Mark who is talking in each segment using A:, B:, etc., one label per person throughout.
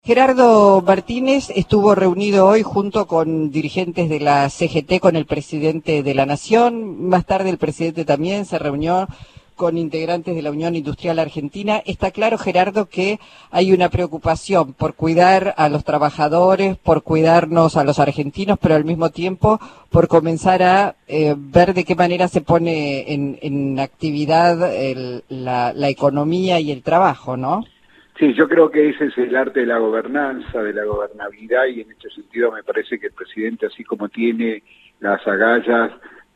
A: Gerardo Martínez estuvo reunido hoy junto con dirigentes de la CGT con el presidente de la Nación. Más tarde el presidente también se reunió con integrantes de la Unión Industrial Argentina. Está claro, Gerardo, que hay una preocupación por cuidar a los trabajadores, por cuidarnos a los argentinos, pero al mismo tiempo por comenzar a ver de qué manera se pone en actividad la economía y el trabajo, ¿no?
B: Sí, yo creo que ese es el arte de la gobernanza, de la gobernabilidad, y en este sentido me parece que el presidente, así como tiene las agallas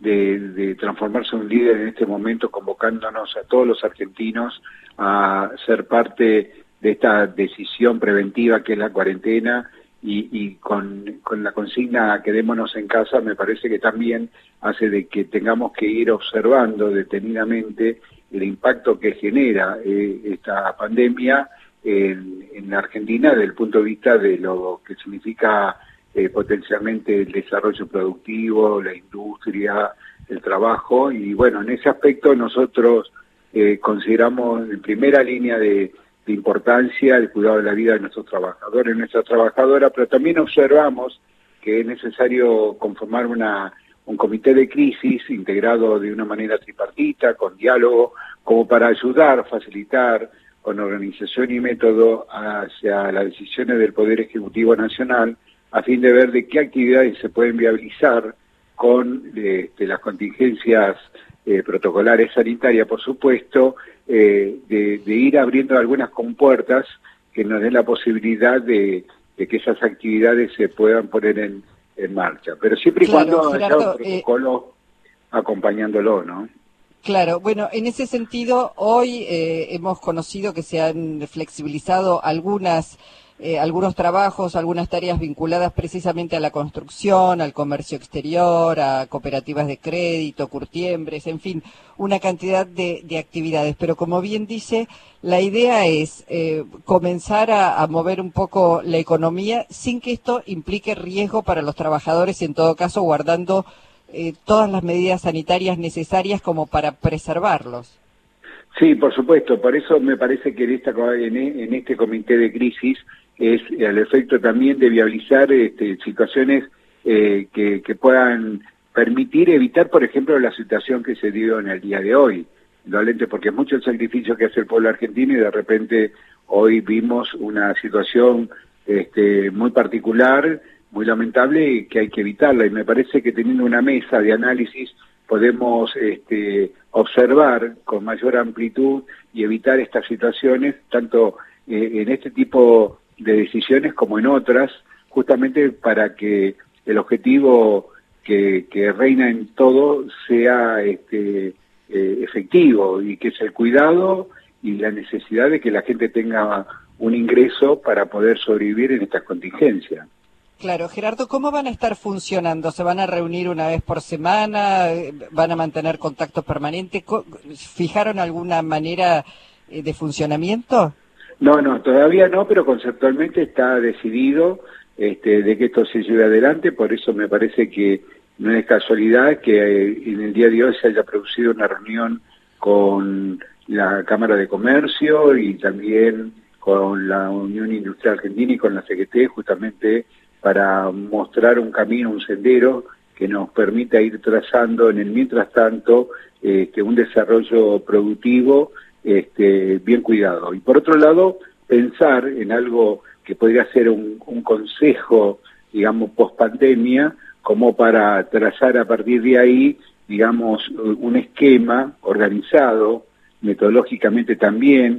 B: de transformarse en un líder en este momento, convocándonos a todos los argentinos a ser parte de esta decisión preventiva que es la cuarentena, y con la consigna quedémonos en casa, me parece que también hace de que tengamos que ir observando detenidamente el impacto que genera esta pandemia en la Argentina desde el punto de vista de lo que significa potencialmente el desarrollo productivo, la industria, el trabajo. Y bueno, en ese aspecto nosotros consideramos en primera línea de importancia el cuidado de la vida de nuestros trabajadores, nuestras trabajadoras, pero también observamos que es necesario conformar un comité de crisis integrado de una manera tripartita, con diálogo, como para ayudar, facilitar, con organización y método hacia las decisiones del Poder Ejecutivo Nacional, a fin de ver de qué actividades se pueden viabilizar con las contingencias protocolares sanitarias, por supuesto, de ir abriendo algunas compuertas que nos den la posibilidad de que esas actividades se puedan poner en marcha, pero siempre y cuando haya un protocolo acompañándolo, ¿no?
A: Claro, bueno, en ese sentido, hoy hemos conocido que se han flexibilizado algunos trabajos, algunas tareas vinculadas precisamente a la construcción, al comercio exterior, a cooperativas de crédito, curtiembres, en fin, una cantidad de actividades. Pero como bien dice, la idea es comenzar a mover un poco la economía sin que esto implique riesgo para los trabajadores, en todo caso guardando todas las medidas sanitarias necesarias como para preservarlos.
B: Sí, por supuesto, por eso me parece que en este comité de crisis es al efecto también de viabilizar situaciones que puedan permitir evitar, por ejemplo, la situación que se dio en el día de hoy, indudablemente, porque es mucho el sacrificio que hace el pueblo argentino y de repente hoy vimos una situación muy particular, muy lamentable, y que hay que evitarla. Y me parece que teniendo una mesa de análisis podemos observar con mayor amplitud y evitar estas situaciones, tanto en este tipo de decisiones como en otras, justamente para que el objetivo que reina en todo sea efectivo, y que es el cuidado y la necesidad de que la gente tenga un ingreso para poder sobrevivir en estas contingencias.
A: Claro, Gerardo, ¿cómo van a estar funcionando? ¿Se van a reunir una vez por semana? ¿Van a mantener contacto permanente? ¿Fijaron alguna manera de funcionamiento?
B: No, todavía no, pero conceptualmente está decidido de que esto se lleve adelante. Por eso me parece que no es casualidad que en el día de hoy se haya producido una reunión con la Cámara de Comercio y también con la Unión Industrial Argentina y con la CGT, justamente para mostrar un camino, un sendero que nos permita ir trazando en el mientras tanto un desarrollo productivo bien cuidado. Y por otro lado, pensar en algo que podría ser un consejo, digamos, post pandemia, como para trazar a partir de ahí, digamos, un esquema organizado, metodológicamente también,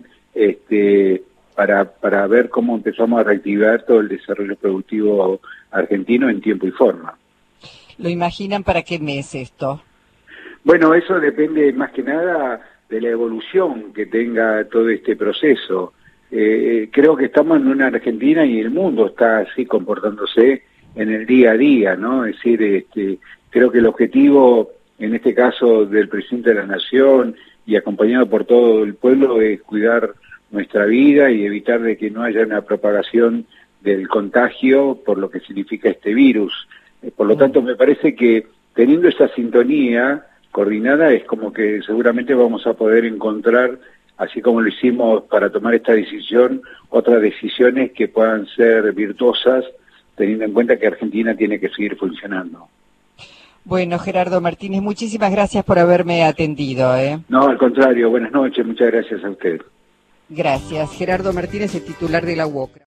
B: para ver cómo empezamos a reactivar todo el desarrollo productivo argentino en tiempo y forma.
A: ¿Lo imaginan para qué mes esto?
B: Bueno, eso depende más que nada de la evolución que tenga todo este proceso. Creo que estamos en una Argentina y el mundo está así comportándose en el día a día, ¿no? Es decir, creo que el objetivo, en este caso del presidente de la Nación y acompañado por todo el pueblo, es cuidar nuestra vida y evitar de que no haya una propagación del contagio por lo que significa este virus. Por lo tanto, me parece que teniendo esa sintonía coordinada es como que seguramente vamos a poder encontrar así como lo hicimos para tomar esta decisión, otras decisiones que puedan ser virtuosas, teniendo en cuenta que Argentina tiene que seguir funcionando.
A: Bueno, Gerardo Martínez, muchísimas gracias por haberme atendido.
B: No, al contrario, buenas noches, muchas gracias a usted.
A: Gracias. Gerardo Martínez, el titular de la UOCRA.